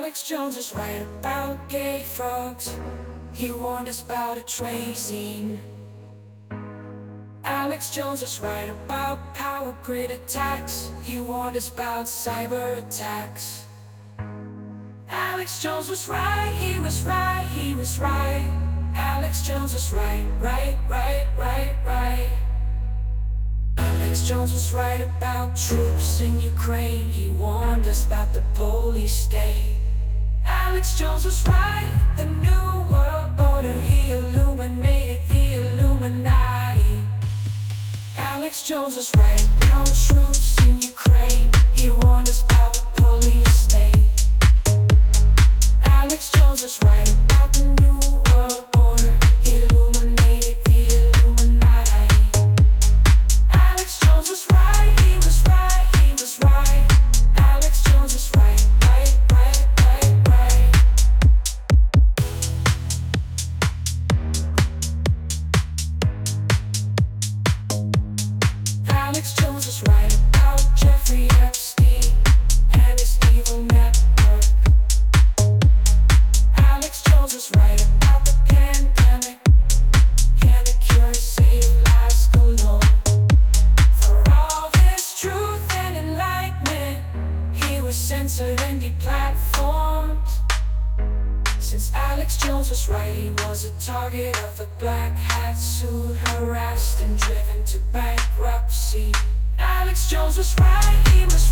Alex Jones was right about gay frogs. He warned us about a tracing. Alex Jones was right about power grid attacks. He warned us about cyber attacks. Alex Jones was right, he was right, he was right. Alex Jones was right, right, right, right, right. Alex Jones was right about troops in Ukraine. He warned us about the police state. Alex Jones was right, the new world order. He illuminated the Illuminati. Alex Jones was right about troops in Ukraine. He warned us about the police state. Alex Jones was right about the new world order. He illuminated the Illuminati. Alex Jones was right, he was right, he was right. Alex Jones was right, right, right, right, right. Alex Jones was right about Jeffrey Epstein and his evil network. Alex Jones was right about the pandemic. Can the cure save lives galore? For all this truth and enlightenment, he was censored and deplatformed. Since Alex Jones was right, he was a target of the black hats, sued, harassed, and driven to bankruptcy. Alex Jones was right, he was